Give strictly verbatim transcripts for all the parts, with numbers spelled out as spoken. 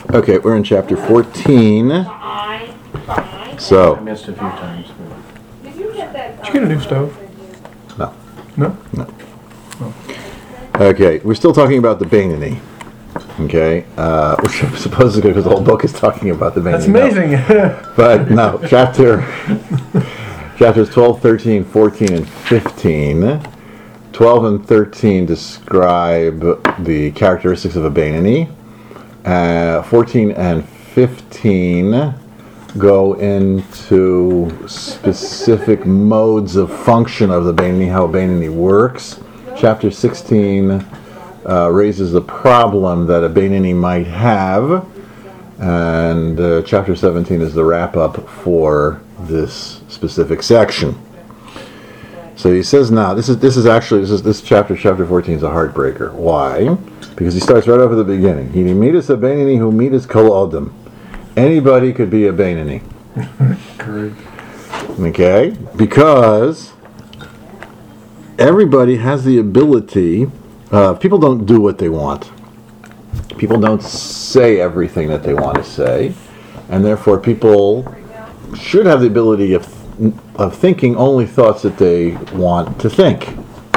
Okay, we're in chapter fourteen. So. I missed a few times. But... Did you get that? Did you get a new stove? No. No? No. Okay, we're still talking about the Beinoni. Okay, uh, which I suppose is good because the whole book is talking about the Beinoni. That's amazing. No. But no, chapter chapters twelve, thirteen, fourteen, and fifteen. twelve and thirteen describe the characteristics of a Beinoni. Uh, fourteen and fifteen go into specific modes of function of the Beinoni, how a Beinoni works. Chapter sixteen uh, raises the problem that a Beinoni might have, and uh, chapter seventeen is the wrap-up for this specific section. So he says now, this is this is actually this is this chapter chapter fourteen is a heartbreaker. Why? Because he starts right off at the beginning. He midas a Beinoni who midas kol adam. Anybody could be a Beinoni. Great. Okay? Because everybody has the ability, uh, people don't do what they want. People don't say everything that they want to say. And therefore people should have the ability of, of thinking only thoughts that they want to think.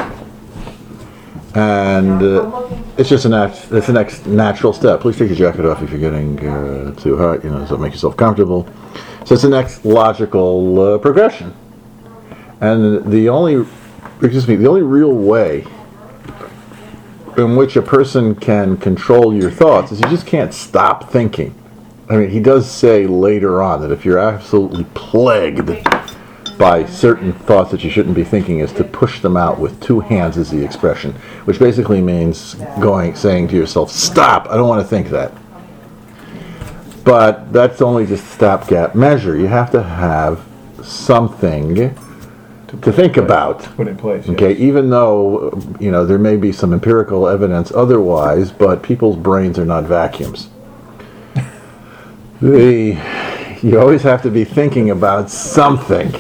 And uh, it's just a nat- it's the next natural step. Please take your jacket off if you're getting uh, too hot, you know, so make yourself comfortable. So it's the next logical uh, progression. And the only, excuse me, the only real way in which a person can control your thoughts is you just can't stop thinking. I mean, he does say later on that if you're absolutely plagued by certain thoughts that you shouldn't be thinking, is to push them out with two hands, is the expression, which basically means going, saying to yourself, stop, I don't want to think that. But that's only just a stopgap measure. You have to have something to, to think about. Put in place. Okay, yes. Even though, you know, there may be some empirical evidence otherwise, but people's brains are not vacuums. the You always have to be thinking about something.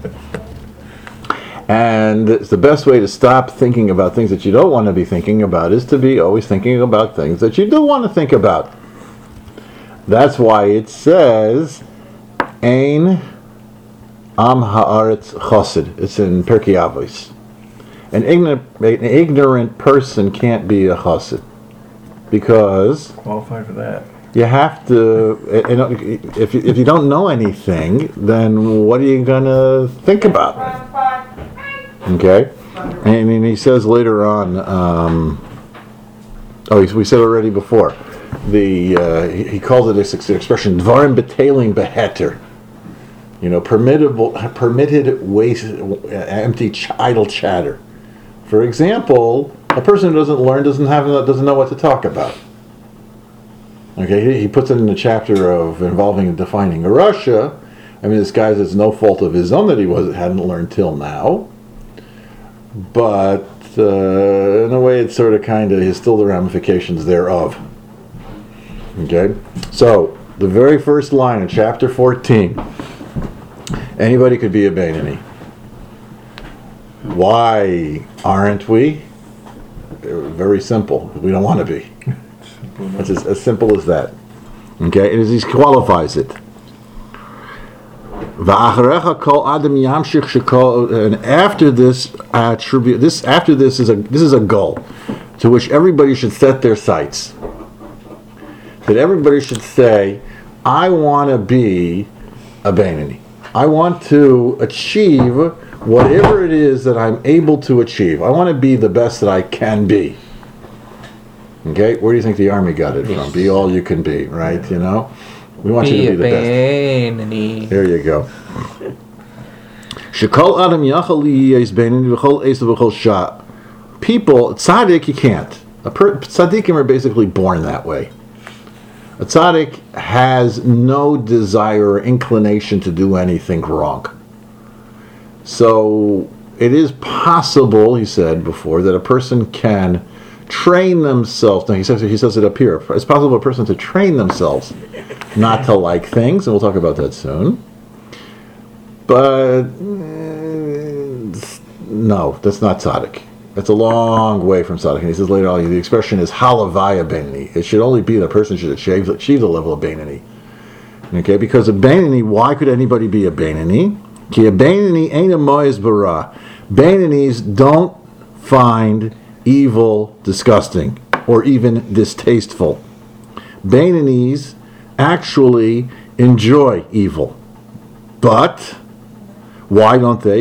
And it's the best way to stop thinking about things that you don't want to be thinking about is to be always thinking about things that you do want to think about. That's why it says, Ein Am Haaretz Chassid. It's in Pirkei Avos. An ignorant, an ignorant person can't be a chassid. Because... Qualify for that. You have to, if you, if you don't know anything, then what are you going to think about? Okay? And, and he says later on, um, oh, we said already before, the uh, he, he calls it this expression, dvarim betelim beheter. You know, permittable, permitted waste, empty, ch- idle chatter. For example, a person who doesn't learn doesn't have doesn't know what to talk about. Okay, he, he puts it in the chapter of involving and defining Russia. I mean, this guy says it's no fault of his own that he was hadn't learned till now. But uh, in a way, it's sort of kind of, he's still the ramifications thereof. Okay, so the very first line in chapter fourteen, anybody could be a Beinoni. Why aren't we? Very simple. We don't want to be. It's as, as simple as that. Okay, and as he qualifies it. And after this attribute, this after this is a this is a goal to which everybody should set their sights. That everybody should say, I want to be a Beinoni. I want to achieve whatever it is that I'm able to achieve. I want to be the best that I can be. Okay, where do you think the army got it from? Be all you can be, right? You know, we want be you to be the Beinoni. best. There you go. Shekol adam yachal liyes Beinoni v'chol esav v'chol sha. People, tzaddik, you can't. A per, tzaddikim are basically born that way. A tzaddik has no desire or inclination to do anything wrong. So it is possible, he said before, that a person can train themselves. Now he says he says it up here. It's possible for a person to train themselves not to like things, and we'll talk about that soon. But uh, no, that's not tzaddik. It's a long way from tzaddik. And he says later on, the expression is halavaya beinani. It should only be the person should achieve, achieve the level of beinani. Okay, because a beinani, why could anybody be a beinani? Ki a beinani ain't a moyes bara. Beinanis don't find evil disgusting or even distasteful. Beinanis actually enjoy evil. But why don't they?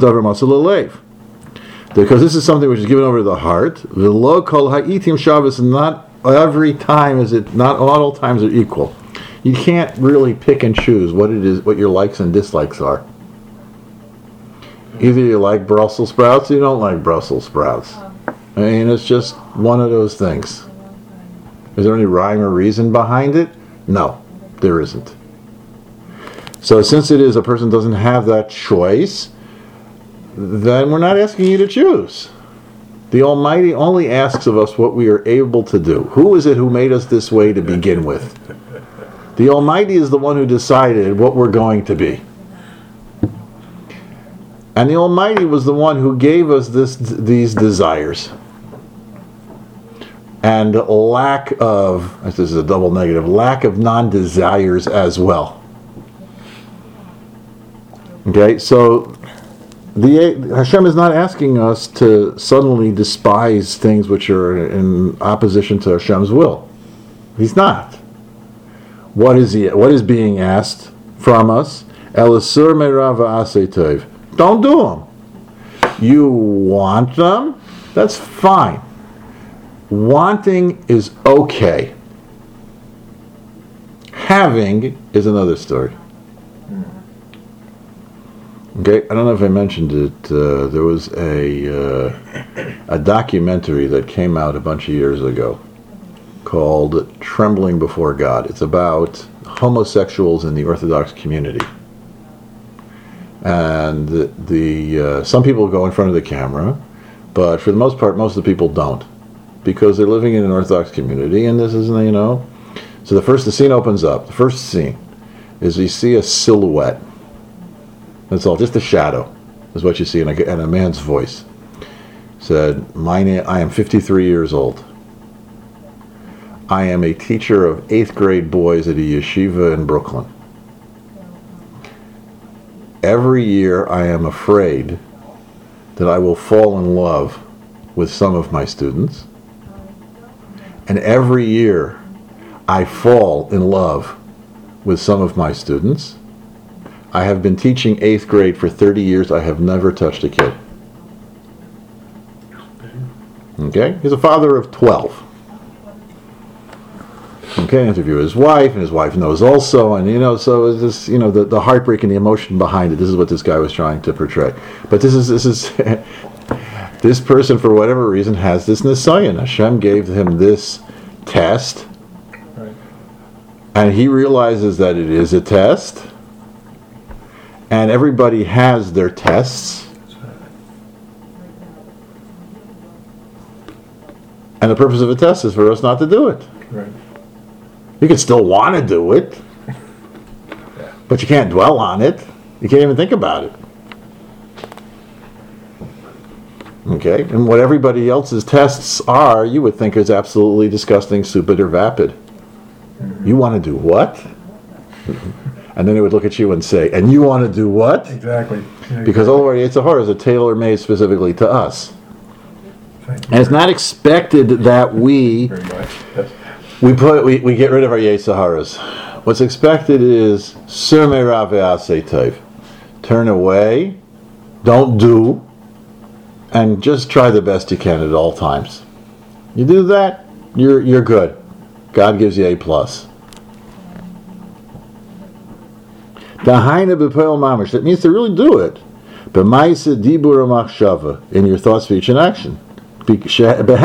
Because this is something which is given over to the heart. V'lo kol ha'itim Shabbos, and not every time is it, not, not all times are equal. You can't really pick and choose what it is, what your likes and dislikes are. Either you like Brussels sprouts or you don't like Brussels sprouts. I mean, it's just one of those things. Is there any rhyme or reason behind it? No, there isn't. So since it is a person doesn't have that choice, then we're not asking you to choose. The Almighty only asks of us what we are able to do. Who is it who made us this way to begin with? The Almighty is the one who decided what we're going to be. And the Almighty was the one who gave us this, these desires. And lack of, this is a double negative, lack of non-desires as well. Okay, so the Hashem is not asking us to suddenly despise things which are in opposition to Hashem's will. He's not. What is he? What is being asked from us? Elisur me'rava aseh tov. Don't do them. You want them? That's fine. Wanting is okay. Having is another story. Okay, I don't know if I mentioned it. Uh, there was a uh, a documentary that came out a bunch of years ago called "Trembling Before God." It's about homosexuals in the Orthodox community. And the, the uh, some people go in front of the camera, but for the most part, most of the people don't, because they're living in an Orthodox community, and this is, you know. So the first, the scene opens up. The first scene is you see a silhouette. That's all, just a shadow, is what you see, in a, in a man's voice. Said, "My name, I am fifty-three years old. I am a teacher of eighth grade boys at a yeshiva in Brooklyn. Every year I am afraid that I will fall in love with some of my students. And every year I fall in love with some of my students. I have been teaching eighth grade for thirty years. I have never touched a kid." Okay? He's a father of twelve. Okay, interview his wife, and his wife knows also, and you know, so it's this, you know, the, the heartbreak and the emotion behind it. This is what this guy was trying to portray. But this is this is this person, for whatever reason, has this nisayon. Hashem gave him this test, Right. and he realizes that it is a test, and everybody has their tests, and the purpose of a test is for us not to do it. Right. You can still want to do it, but you can't dwell on it. You can't even think about it. Okay? And what everybody else's tests are, you would think is absolutely disgusting, stupid, or vapid. You want to do what? And then they would look at you and say, "And you want to do what?" Exactly. Yeah, Because all our Yitzhahara is a tailor-made specifically to us. Thank you And it's not expected that we... very much. Yes. We put we, we get rid of our Yetzaharas. What's expected is Sur me'rava aseh tov. Turn away, don't do, and just try the best you can at all times. You do that, you're you're good. God gives you A plus. Dahaina b'poel mamash. That means to really do it. B'maisa dibur machshava, in your thought, speech, and action. Because that's the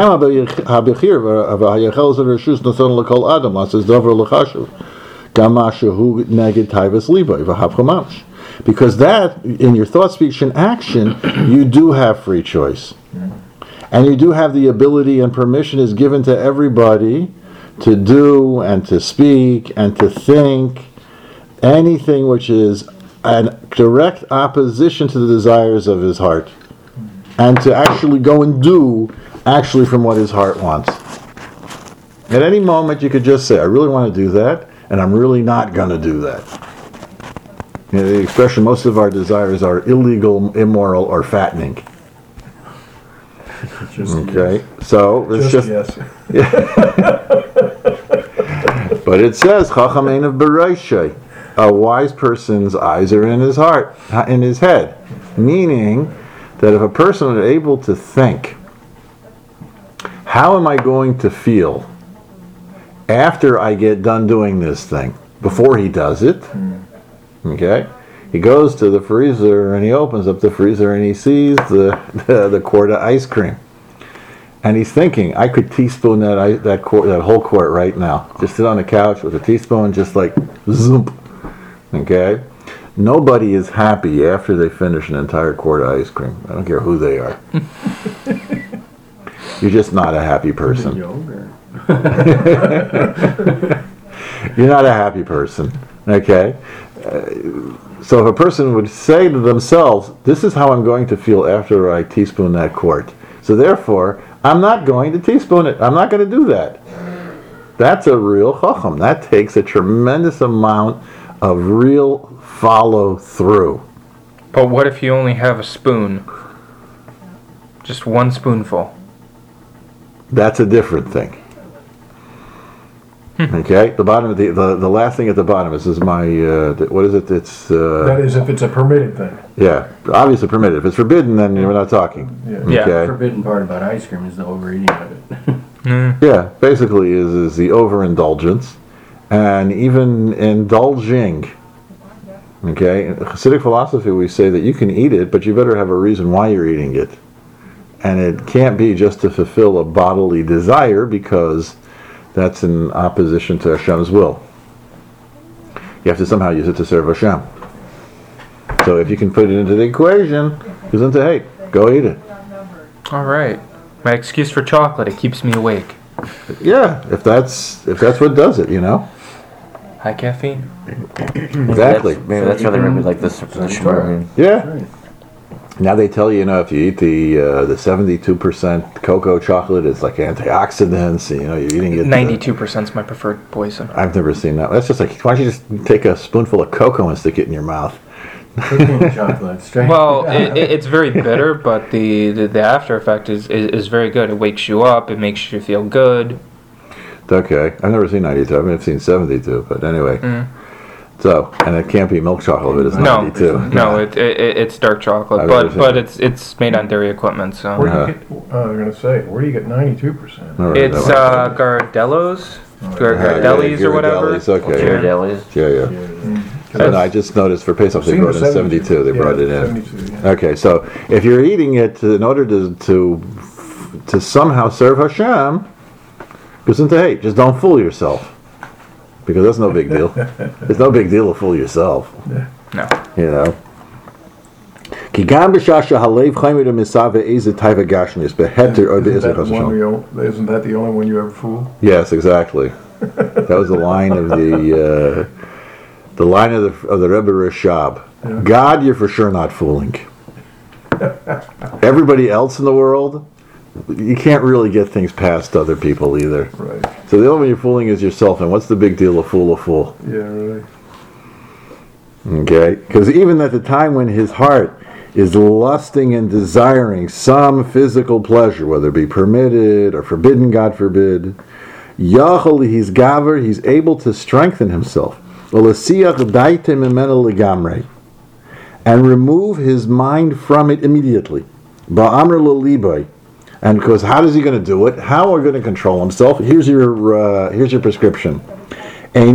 that, in your thought, speech, and action, you do have free choice. And you do have the ability, and permission is given to everybody to do and to speak and to think anything which is a direct opposition to the desires of his heart. and to actually go and do actually from what his heart wants. At any moment you could just say, I really want to do that, and I'm really not going to do that. You know, the expression, most of our desires are illegal, immoral, or fattening. Just Okay, so it's Just, just, yes. but it says, Chacham of Bereishay, a wise person's eyes are in his heart, in his head. Meaning that if a person is able to think, how am I going to feel after I get done doing this thing? Before he does it, okay? He goes to the freezer and he opens up the freezer and he sees the the, the quart of ice cream. And he's thinking, I could teaspoon that I, that quart, that whole quart right now. Just sit on the couch with a teaspoon, just like zoom. Okay? Nobody is happy after they finish an entire quart of ice cream. I don't care who they are. You're just not a happy person. Yogurt. You're not a happy person. Okay? Uh, so if a person would say to themselves, this is how I'm going to feel after I teaspoon that quart. So therefore, I'm not going to teaspoon it. I'm not going to do that. That's a real chacham. That takes a tremendous amount of real follow through. But what if you only have a spoon? Just one spoonful. That's a different thing. Okay, the bottom of the, the the last thing at the bottom. This is my uh, what is it? It's uh, That is if it's a permitted thing. yeah, obviously permitted. If it's forbidden, then we're not talking. Yeah. Yeah. Okay. Forbidden part about ice cream is the overeating of it. Mm. Yeah, basically is is the overindulgence, and even indulging. Okay, in Hasidic philosophy, we say that you can eat it, but you better have a reason why you're eating it, and it can't be just to fulfill a bodily desire, because that's in opposition to Hashem's will. You have to somehow use it to serve Hashem. So if you can put it into the equation, goes into, hey, go eat it. All right. My excuse for chocolate, it keeps me awake. Yeah, if that's if that's what does it, you know. High caffeine. Exactly. That's, maybe that's why they remember like this. The shmurrin. Yeah. Right. Now they tell you, you know, if you eat the uh, the seventy-two percent cocoa chocolate, it's like antioxidants. You know, you're eating it. Ninety-two percent is my preferred poison. I've never seen that. That's just like, why don't you just take a spoonful of cocoa and stick it in your mouth? Cooking chocolate, straight. Well, it, it, it's very bitter, but the, the, the after effect is, is, is very good. It wakes you up. It makes you feel good. Okay, I've never seen ninety-two. I've never seen seventy-two. But anyway, Mm. so and it can't be milk chocolate if it is No, ninety-two. no, it, it it's dark chocolate, I've never but seen but it. it's it's made on dairy equipment, so Where do Uh-huh. you get? Oh, I was gonna say, where do you get ninety-two percent? All right, it's that uh, one. Gardello's, Gar- Uh, Gardelli's yeah, or whatever. Ghirardelli's, okay. Yeah. Ghirardelli's. Yeah, yeah. I, know, I just noticed for Pesach they brought in seventy-two. They brought it in. seventy-two, yeah. Okay, so if you're eating it in order to to to somehow serve Hashem, goes into, hey, just don't fool yourself, because that's no big deal. It's no big deal to fool yourself. No. You know. Ki gam b'shasha halev chaymer misave eze taiva gashmis beheter or Isn't be'ezer that, the one Hashem. we o- isn't that the only one you ever fool? Yes, exactly. That was the line of the uh, the line of the of the Rebbe Rashab. Yeah. God, you're for sure not fooling. Everybody else in the world, you can't really get things past other people either. Right. So the only one you're fooling is yourself. And what's the big deal? A fool, a fool. Yeah, really. Okay, because even at the time when his heart is lusting and desiring some physical pleasure, whether it be permitted or forbidden, God forbid, Yachol, he's gaver, he's able to strengthen himself, and remove his mind from it immediately. Ba'amr l'libai. And because how is he going to do it? How are we going to control himself? Here's your uh, here's your prescription. I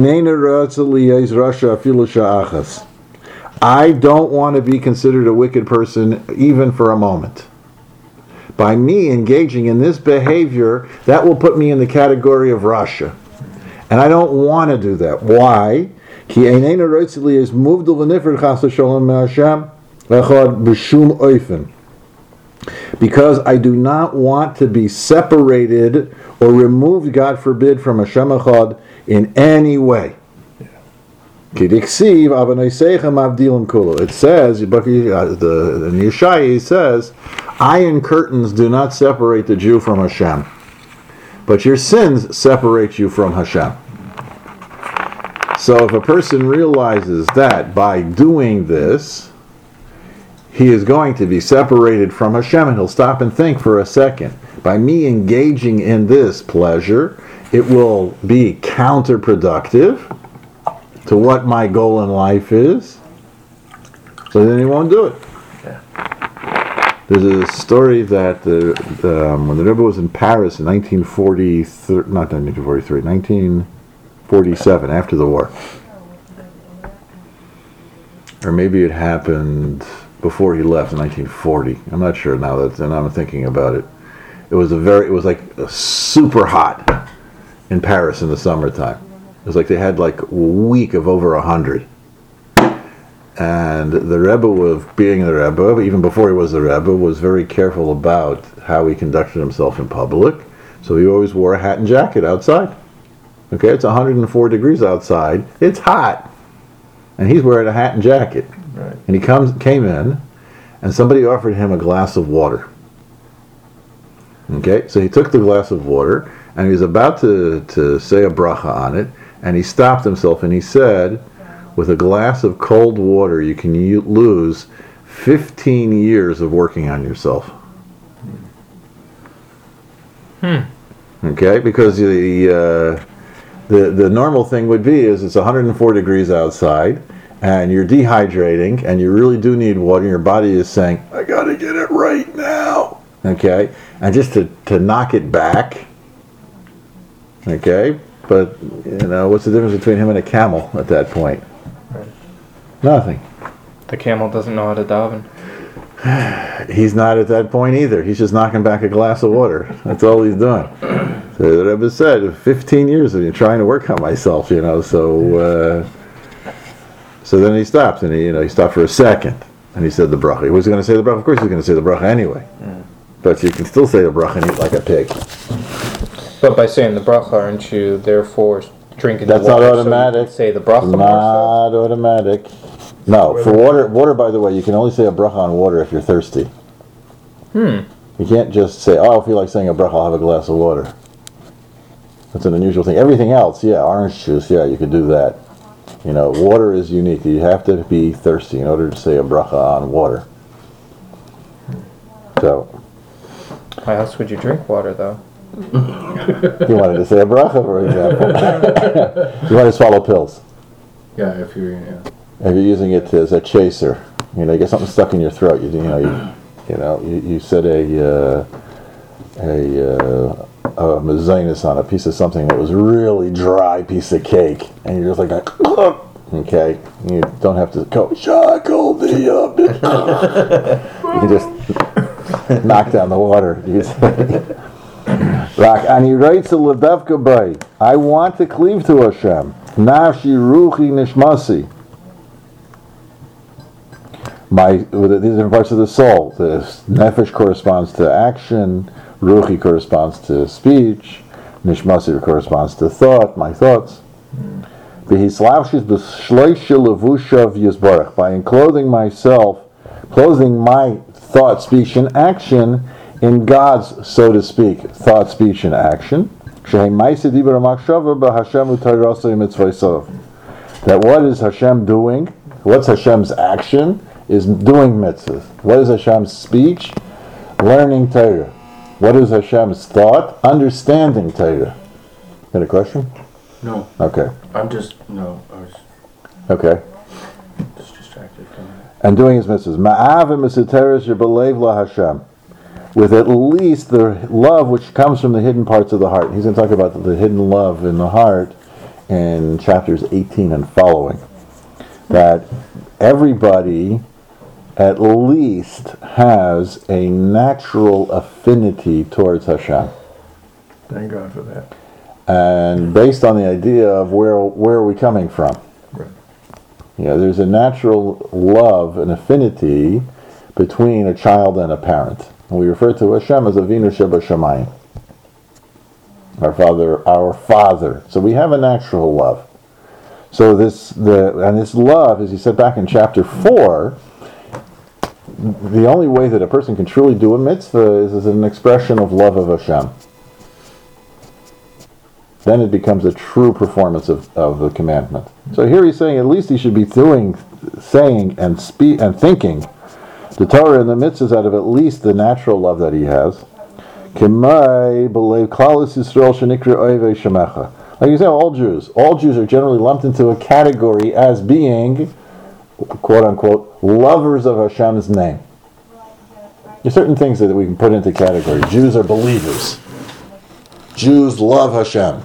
don't want to be considered a wicked person even for a moment. By me engaging in this behavior, that will put me in the category of Russia. And I don't want to do that. Why? Because I do not want to be separated or removed, God forbid, from Hashem Echad in any way. Kidiksiv avanoiseichem avdilim kulo. It says, uh, the in Yeshaya he says, iron curtains do not separate the Jew from Hashem, but your sins separate you from Hashem. So if a person realizes that by doing this, he is going to be separated from Hashem, and he'll stop and think for a second. By me engaging in this pleasure, it will be counterproductive to what my goal in life is, so then he won't do it. Yeah. There's a story that the, the, um, when the Rebbe was in Paris in nineteen forty-three, not nineteen forty-three, nineteen forty-seven, after the war, or maybe it happened before he left in nineteen forty. I'm not sure now that, and I'm thinking about it. It was a very, it was like super hot in Paris in the summertime. It was like they had like a week of over a hundred. And the Rebbe, of being the Rebbe, even before he was the Rebbe, was very careful about how he conducted himself in public. So he always wore a hat and jacket outside. Okay, it's one hundred four degrees outside. It's hot. And he's wearing a hat and jacket. Right. And he comes, came in, and somebody offered him a glass of water. Okay, so he took the glass of water, and he was about to, to say a bracha on it, and he stopped himself and he said, with a glass of cold water, you can u- lose fifteen years of working on yourself. Hmm. Okay, because the, uh, the the normal thing would be is it's one hundred four degrees outside, and you're dehydrating, and you really do need water, and your body is saying, I gotta get it right now. Okay, and just to, to knock it back. Okay, but you know, what's the difference between him and a camel at that point? Nothing. The camel doesn't know how to daven. He's not at that point either. He's just knocking back a glass of water. That's all he's doing. So the Rebbe said, fifteen years of you trying to work on myself, you know. So, uh, so then he stopped, and he, you know, he stopped for a second, and he said the bracha. He was going to say the bracha. Of course, he was going to say the bracha anyway. Mm. But you can still say the bracha and eat like a pig. But by saying the bracha, aren't you therefore drinking That's the water? not automatic. So you can say the bracha more Not automatic. No, for water, water. By the way, you can only say a bracha on water if you're thirsty. Hmm. You can't just say, "Oh, I feel like saying a bracha. I'll have a glass of water." That's an unusual thing. Everything else, yeah, orange juice, yeah, you could do that. You know, water is unique. You have to be thirsty in order to say a bracha on water. So, How else would you drink water, though? you wanted to say a bracha, for example. You want to swallow pills. Yeah, if you're, yeah. If you're using it as a chaser, you know, you get something stuck in your throat. You, you know, you, you know, you, you set a uh, a, uh, a mezainis on a piece of something that was really dry piece of cake, and you're just like, okay, you don't have to go shackle the up. You can just knock down the water. You Rak ani writes a lebevka bay. I want to cleave to Hashem. Nafshi ruchi nishmasi. My, these are different parts of the soul. The nefesh corresponds to action, ruchi corresponds to speech, nishmasi corresponds to thought, my thoughts. By enclothing myself, clothing my thought, speech, and action in God's, so to speak, thought, speech, and action. That what is Hashem doing? What's Hashem's action? Is doing mitzvahs. What is Hashem's speech? Learning Torah. What is Hashem's thought? Understanding Torah. Got a question? No. Okay. I'm just, no, I was Okay. just distracted from it. And doing his mitzvahs. Ma'avim esoteris yebelev la Hashem. With at least the love which comes from the hidden parts of the heart. He's going to talk about the hidden love in the heart in chapters eighteen and following. That everybody at least has a natural affinity towards Hashem. Thank God for that. And based on the idea of where where are we coming from? Right. You know, there's a natural love and affinity between a child and a parent. And we refer to Hashem as Avinu Sheba Shamayim. Our Father, our Father. So we have a natural love. So this the and this love, as he said back in chapter four, the only way that a person can truly do a mitzvah is as an expression of love of Hashem. Then it becomes a true performance of, of the commandment. So here he's saying at least he should be doing, saying, and speak and thinking the Torah and the mitzvahs out of at least the natural love that he has. Like you say, all Jews. All Jews are generally lumped into a category as being, quote unquote, lovers of Hashem's name. There's certain things that we can put into category. Jews are believers. Jews love Hashem.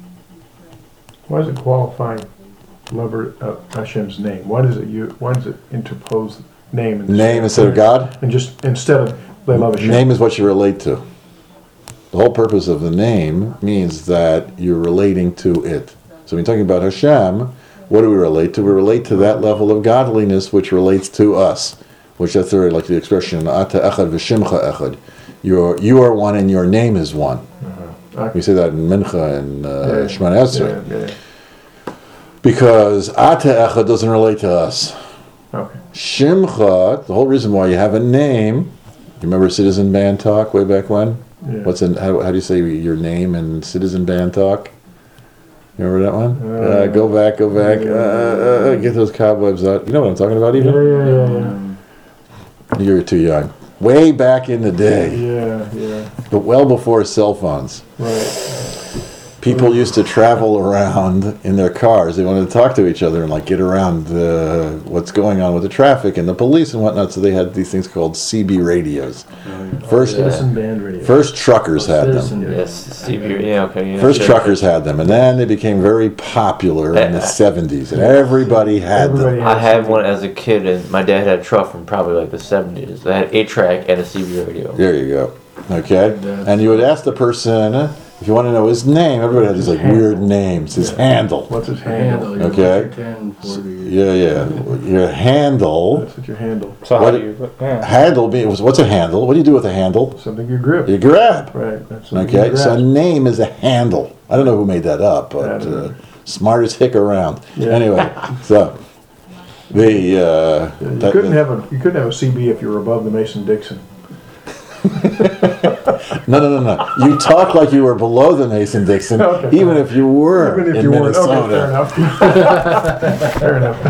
Why is it qualifying lover of Hashem's name? Why does it you? Why does it interpose name instead Name instead of God? And just instead of they love Hashem. Name is what you relate to. The whole purpose of the name means that you're relating to it. So when you're talking about Hashem, what do we relate to? We relate to that level of godliness which relates to us. Which that's very like the expression, Ata echad v'shimcha echad. You're, you are one and your name is one. Uh-huh. We say that in Mincha and uh, Yeah, Shemana Esrei. yeah, yeah. Because Ata echad doesn't relate to us. Okay. Shimcha, the whole reason why you have a name, you remember Citizen Band Talk way back when? Yeah. What's in, how, how do you say your name in Citizen Band Talk? You remember that one? Uh, Uh, go back, go back, yeah. uh, uh, get those cobwebs out. You know what I'm talking about Yeah, even? yeah, yeah, You're too young. Way back in the yeah. day, Yeah, yeah. but well before cell phones. Right. People used to travel around in their cars. They wanted to talk to each other and like get around uh, what's going on with the traffic and the police and whatnot. So they had these things called C B radios. First, Citizen band radio. first truckers had them. Yes, Steve, you're- yeah, okay. Yeah, First sure. truckers had them, and then they became very popular in the seventies, and everybody had Everybody them. I had one as a kid, and my dad had a truck from probably like the seventies. I had eight track and a C B radio. There you go. Okay, and you would ask the person if you want to know his name. Everybody had these like weird names. His handle. What's his handle? Handle. Okay. ten, forty. Yeah, yeah. Your handle. That's what your handle. So how What- do you? Yeah. Handle means what's a handle? What do you do with a handle? Something you grip. You grab. Right. That's something Okay, you so a grasp. name is a handle. I don't know who made that up, I but don't know. uh, smartest hick around. Yeah. Anyway, so the uh, Yeah, you that- couldn't have a you couldn't have a C B if you were above the Mason Dixon. no, no, no, no. You talk like you were below the Mason Dixon, Okay. even if you were Even if in you weren't. Okay, fair Minnesota. enough.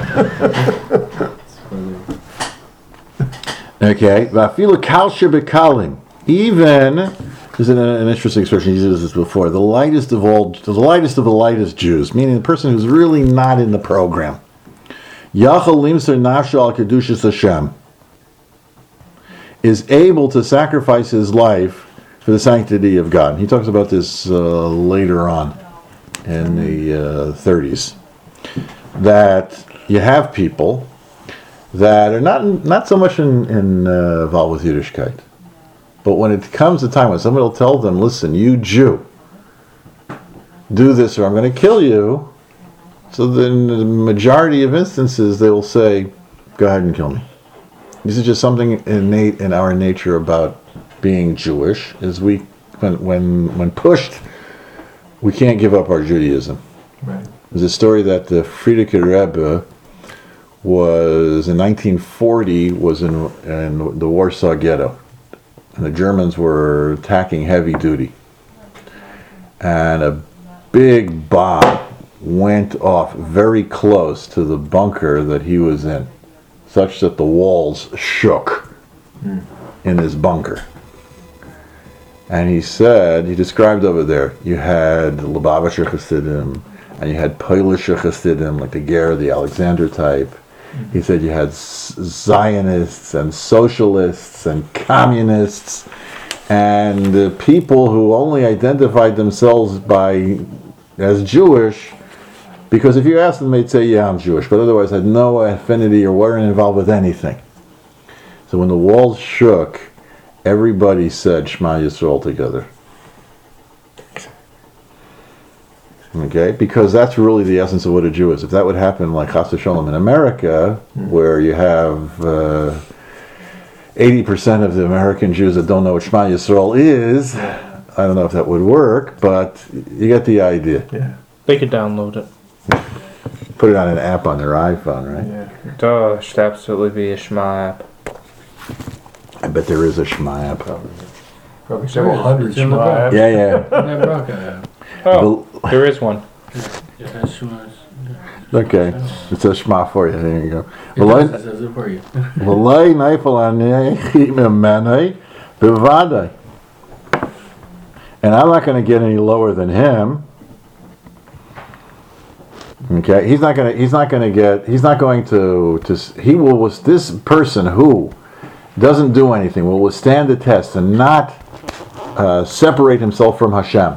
Fair enough. Okay, Vafilu kalsha bekalim. Even this is an, an interesting expression. He used this before. The lightest of all, the lightest of the lightest Jews, meaning the person who's really not in the program. Yachal limser nafsho al kedushas Hashem, is able to sacrifice his life for the sanctity of God. He talks about this uh, later on in the uh, thirties. That you have people that are not not so much in, in uh, involved with Yiddishkeit, but when it comes to time when somebody will tell them, "Listen, you Jew, do this or I'm going to kill you," so then in the majority of instances they will say, "Go ahead and kill me." This is just something innate in our nature about being Jewish. Is we, when when when pushed, we can't give up our Judaism. Right. There's a story that the Frierdiker Rebbe was in nineteen forty was in in the Warsaw Ghetto, and the Germans were attacking heavy duty, and a big bomb went off very close to the bunker that he was in, such that the walls shook in his bunker. And he said, he described over there, you had Lubavitcher Hasidim, and you had Polish Hasidim, like the Ger, the Alexander type. He said you had Zionists and socialists and communists and uh, people who only identified themselves by as Jewish, because if you asked them, they'd say, yeah, I'm Jewish, but otherwise had no affinity or weren't involved with anything. So when the walls shook, everybody said Shema Yisrael together. Okay, because that's really the essence of what a Jew is. If that would happen like Chas v'Shalom in America, where you have uh, eighty percent of the American Jews that don't know what Shema Yisrael is, I don't know if that would work, but you get the idea. Yeah. They could download it. put it on an app on their iPhone, right? Yeah. Duh, should absolutely be a Shema app. I bet there is a Shema app. Probably several hundred It's in the Shema book. apps. Yeah, yeah. That rocket app. Oh, there is one. Yeah, that's Shema. Okay, it's a Shema for you. There you go. It does, it does it for you. V'lei neifel anei mimenei b'vadai. And I'm not going to get any lower than him. Okay, he's not going to. He's not going to get. He's not going to. To he will. Was this person who doesn't do anything will withstand the test and not uh, separate himself from Hashem.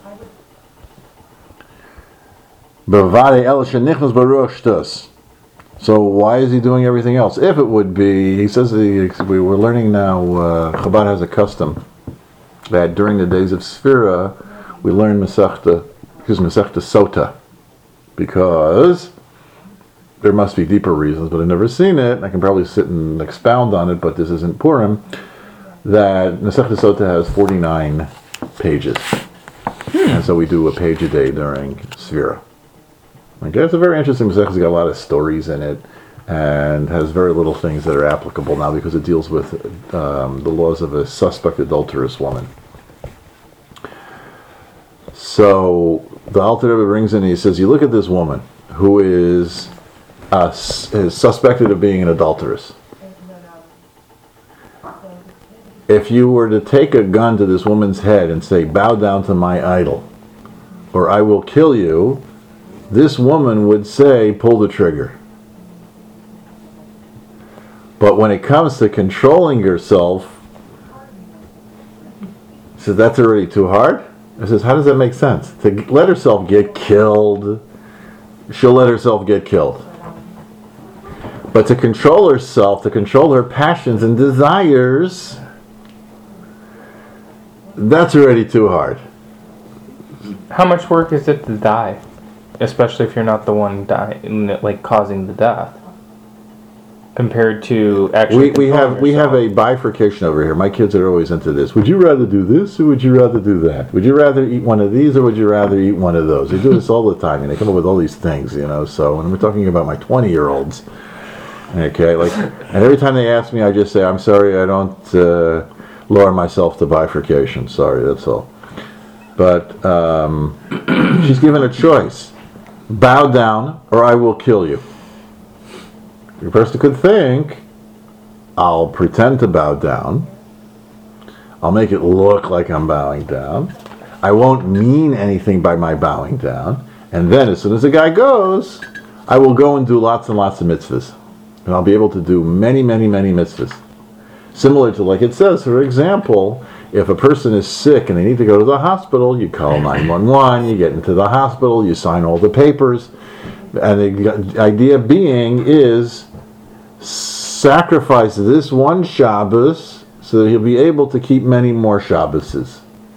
B'vadai el shenichnas baruch shtus. So why is he doing everything else? If it would be, he says, he, we were learning now, uh, Chabad has a custom that during the days of Sfira, we learn Masechta, excuse me, Masechta Sota, because there must be deeper reasons, but I've never seen it. I can probably sit and expound on it, but this isn't Purim, that Masechta Sota has forty-nine pages. And so we do a page a day during Sfira. Okay, it's a very interesting Masechta. It's got a lot of stories in it, and has very little things that are applicable now because it deals with um, the laws of a suspect adulterous woman. So the Alter Rebbe brings in and he says, you look at this woman who is, uh, is suspected of being an adulteress. If you were to take a gun to this woman's head and say, bow down to my idol, or I will kill you, this woman would say, pull the trigger. But when it comes to controlling yourself, he says, that's already too hard. I says, how does that make sense? To let herself get killed, she'll let herself get killed. But to control herself, to control her passions and desires, that's already too hard. How much work is it to die? Especially if you're not the one dying, like causing the death. Compared to actually We, we controlling have we have yourself. a bifurcation over here. My kids are always into this. Would you rather do this or would you rather do that? Would you rather eat one of these or would you rather eat one of those? They do this all the time, and they come up with all these things, you know. So when we're talking about my twenty-year-olds, okay, like, and every time they ask me, I just say, I'm sorry, I don't uh, lower myself to bifurcation. Sorry, that's all. But um, she's given a choice: bow down or I will kill you. The person could think, I'll pretend to bow down. I'll make it look like I'm bowing down. I won't mean anything by my bowing down. And then as soon as the guy goes, I will go and do lots and lots of mitzvahs. And I'll be able to do many, many, many mitzvahs. Similar to, like it says, for example, if a person is sick and they need to go to the hospital, you call nine one one, you get into the hospital, you sign all the papers. And the idea being is sacrifice this one Shabbos so that he'll be able to keep many more Shabboses.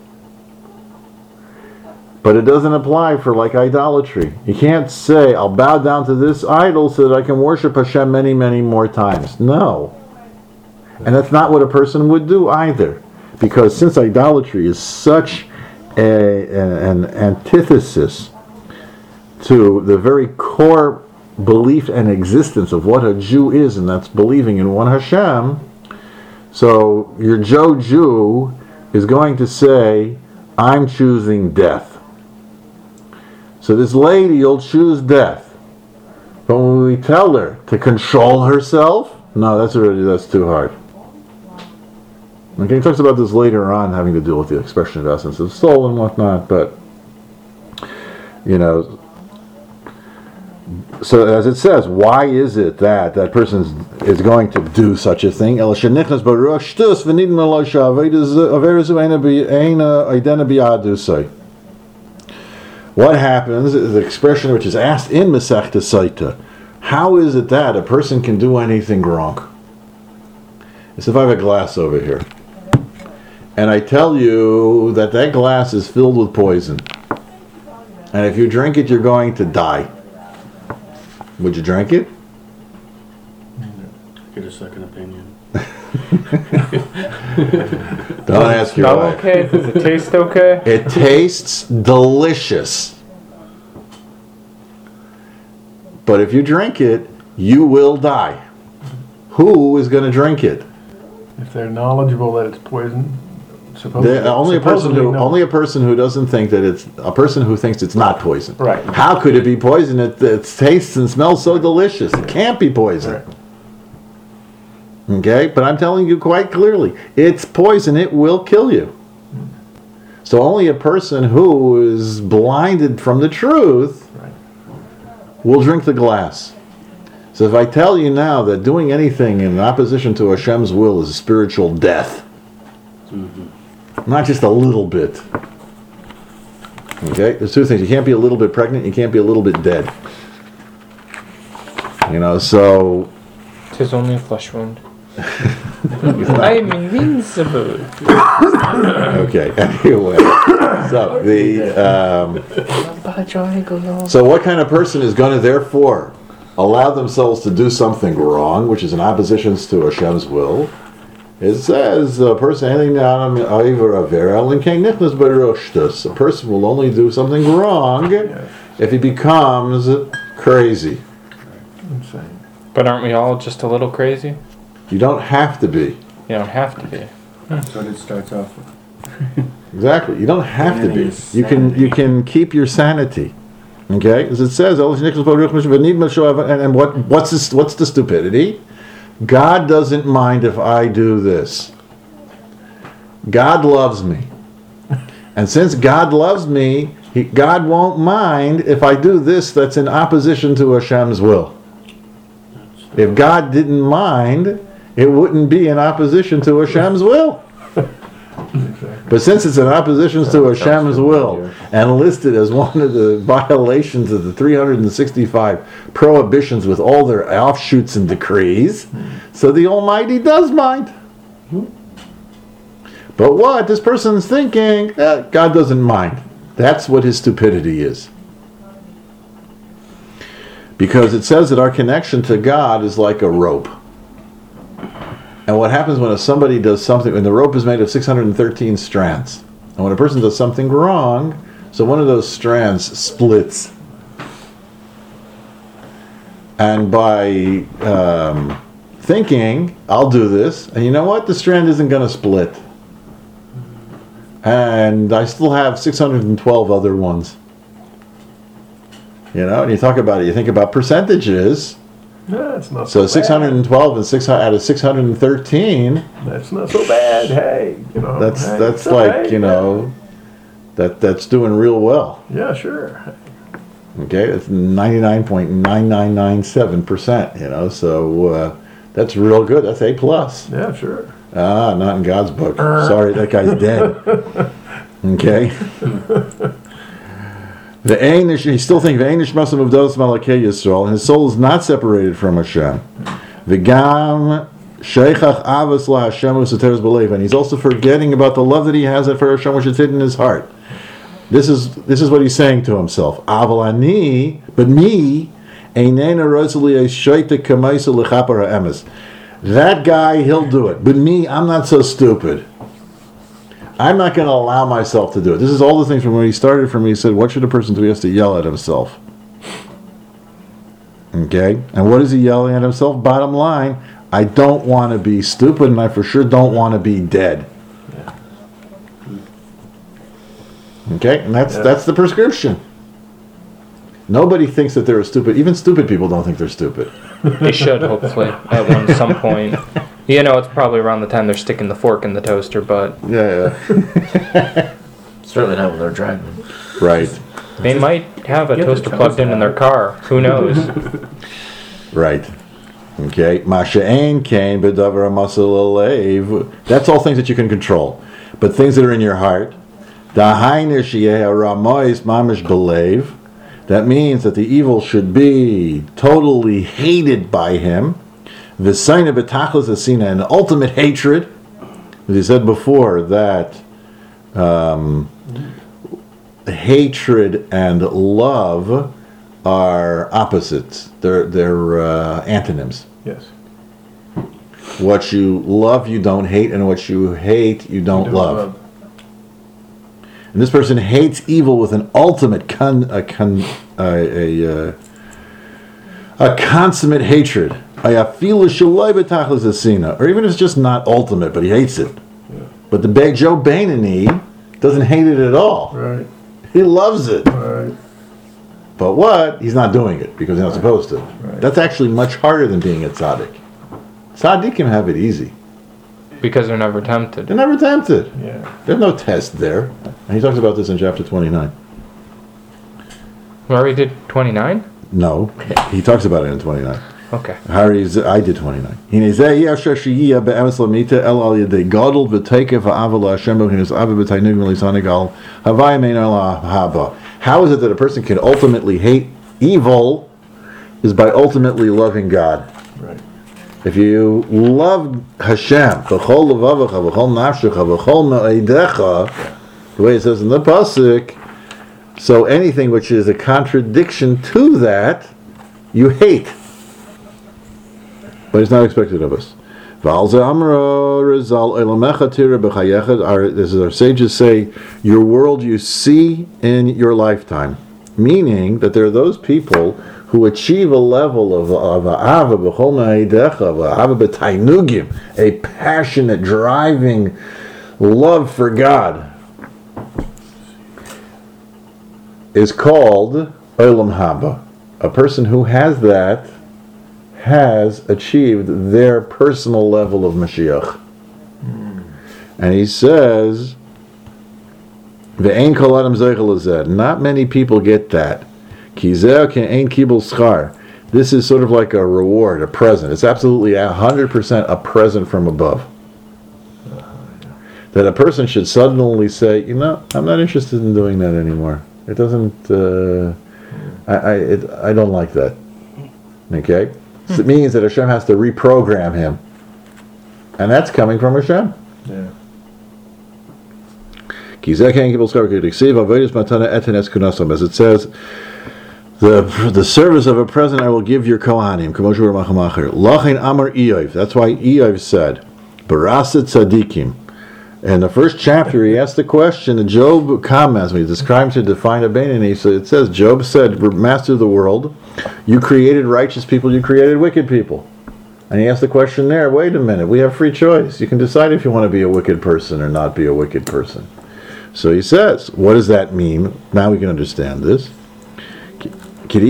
But it doesn't apply for like idolatry. You can't say, I'll bow down to this idol so that I can worship Hashem many, many more times. No. And that's not what a person would do either. Because since idolatry is such a, an antithesis to the very core belief and existence of what a Jew is, and that's believing in one Hashem, so your Joe Jew is going to say, I'm choosing death. So this lady will choose death. But when we tell her to control herself, no, that's already, that's too hard. Okay, he talks about this later on, having to do with the expression of essence of soul and whatnot, but, you know, so as it says, why is it that that person is, is going to do such a thing? What happens is the expression which is asked in Masechta Sota. How is it that a person can do anything wrong? It's if I have a glass over here, and I tell you that that glass is filled with poison, and if you drink it, you're going to die. Would you drink it? Get a second opinion. Don't ask your Smell wife. okay? Does it taste okay? It tastes delicious. but if you drink it, you will die. Who is going to drink it? If they're knowledgeable that it's poison, supposedly, The, only a person supposedly who no. only a person who doesn't think that it's a person who thinks it's not poison. Right. How could it be poison? It, it tastes and smells so delicious. It can't be poison. Right. Okay, but I'm telling you quite clearly, it's poison. It will kill you. So only a person who is blinded from the truth Right. will drink the glass. So if I tell you now that doing anything in opposition to Hashem's will is a spiritual death, not just a little bit. Okay, there's two things. You can't be a little bit pregnant. You can't be a little bit dead. You know, so Tis only a flesh wound. I am invincible. okay. Anyway, so the um, so what kind of person is going to therefore allow themselves to do something wrong, which is in opposition to Hashem's will? It says a person a person will only do something wrong if he becomes crazy. Insane. But aren't we all just a little crazy? You don't have to be. You don't have to be. That's what it starts off with. Exactly. You don't have to be. Sanity. You can you can keep your sanity. Okay? As it says, and, and what what's this, what's the stupidity? God doesn't mind if I do this. God loves me. And since God loves me, he, God won't mind if I do this that's in opposition to Hashem's will. If God didn't mind, it wouldn't be in opposition to Hashem's will. But since it's in opposition to Hashem's will and listed as one of the violations of the three hundred sixty-five prohibitions with all their offshoots and decrees, so the Almighty does mind. But what? This person's thinking, eh, God doesn't mind. That's what his stupidity is. Because it says that our connection to God is like a rope. And what happens when somebody does something, when the rope is made of six hundred thirteen strands, and when a person does something wrong, so one of those strands splits. And by um, thinking, I'll do this, and you know what? The strand isn't going to split. And I still have six hundred twelve other ones. You know, and you talk about it, you think about percentages. No, it's not so, So six hundred twelve and six out of six hundred thirteen. bad. That's not so bad. Hey, you know. That's hey, that's it's like okay. you know, that that's doing real well. Yeah, sure. Okay, it's ninety nine point nine nine nine seven percent. You know, so uh, that's real good. That's A plus. Yeah, sure. Ah, not in God's book. Sorry, that guy's dead. Okay. The Einish, he still thinks Einish Masam of Dos Malakei Yisrael, and his soul is not separated from Hashem. V'gam Sheichach Avos La Hashem Usateres B'Leiv, and he's also forgetting about the love that he has for Hashem, which is hidden in his heart. This is this is what he's saying to himself. Aval ani, but me, Einena Rosali Shaita Kamaisa L'Chapar Ha'emes. That guy, he'll do it, but me, I'm not so stupid. I'm not going to allow myself to do it. This is all the things from when he started for me. He said, what should a person do? He has to yell at himself. Okay? And what is he yelling at himself? Bottom line, I don't want to be stupid, and I for sure don't want to be dead. Okay? And that's Yeah. that's the prescription. Nobody thinks that they're stupid. Even stupid people don't think they're stupid. They should, hopefully, at one some point. You know, it's probably around the time they're sticking the fork in the toaster, but Yeah, yeah. Certainly not when they're driving. Right. they might have a Get the toaster plugged in in their toaster car. Who knows? Right. Okay. Masha'ain came b'davar masal alev. That's all things that you can control. But things that are in your heart. Dahainer sheyeh ramois mamish belev. That means that the evil should be totally hated by him. V'sayna b'tachlis asina, an ultimate hatred. As he said before, that um, hatred and love are opposites. They're they're uh, antonyms. Yes. What you love, you don't hate, and what you hate, you don't, You love. And this person hates evil with an ultimate con, a con, a, a uh, a consummate hatred, ayafilu shaloi b'tachlis asina, or even if it's just not ultimate, but he hates it. But the big Joe Bainani doesn't hate it at all. Right, He loves it. right. But what? He's not doing it because he's not supposed to. Right. That's actually much harder than being a tzaddik. Tzaddikim have it easy. Because they're never tempted. They're never tempted. Yeah. There's no test there. And he talks about this in chapter twenty-nine. We already did twenty-nine? No, he talks about it in twenty-nine. Okay. Harry's, I did twenty-nine. Hine zeh yeh asher sheyeh be'emes lamita el al yedei gadol v'teikef ha'ava la'Hashem b'chinas ava b'tainug v'lisanigal havai mein el haba. How is it that a person can ultimately hate evil is by ultimately loving God. Right. If you love Hashem, b'chol levavacha, b'chol nafshecha, b'chol me'edecha, the way it says in the pasuk, so anything which is a contradiction to that, you hate. But it's not expected of us. Our, this is our sages say, your world you see in your lifetime. Meaning that there are those people who achieve a level of of ahava b'chol me'edecha, of ahava b'tainugim, a passionate, driving love for God, is called olam haba. A person who has that has achieved their personal level of Mashiach. Mm. And he says, Ve'ein kol adam zeichel lezeh. Not many people get that. Ki zeh ke'ein kibul schar. This is sort of like a reward, a present. It's absolutely one hundred percent a present from above. That a person should suddenly say, you know, I'm not interested in doing that anymore. It doesn't, uh, I, I, it, I don't like that. Okay? So it means that Hashem has to reprogram him. And that's coming from Hashem. Yeah. As it says, the the service of a present I will give your Kohanim. That's why Eov said, Barasit Tzadikim. In the first chapter, he asked the question, and Job comments, when he describes to define a Beinoni, so it says, Job said, Master of the world, you created righteous people, you created wicked people. And he asked the question there, wait a minute, we have free choice. You can decide if you want to be a wicked person or not be a wicked person. So he says, what does that mean? Now we can understand this. There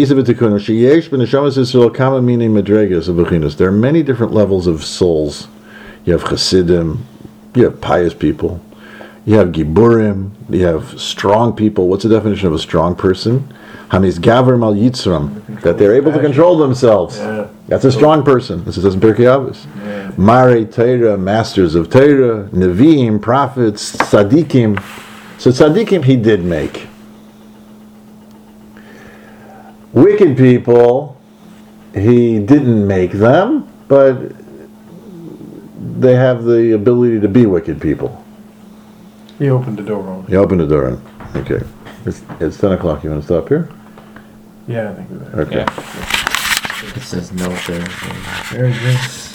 are many different levels of souls. You have Chassidim, you have pious people, you have Giburim, you have strong people. What's the definition of a strong person? Hamiz Gaver Mal Yitzram, that they're able to control themselves. Yeah. That's a strong person. This is in Pirkei Avos. Yeah. Mare Teira, masters of Teira, Nevi'im, prophets, Tzadikim. So Tzadikim he did make. Wicked people, he didn't make them, but they have the ability to be wicked people. He opened the door on. He opened the door. Okay. It's, it's ten o'clock. You want to stop here? Yeah, I think we're there. Okay. Yeah. It says no there. Very good.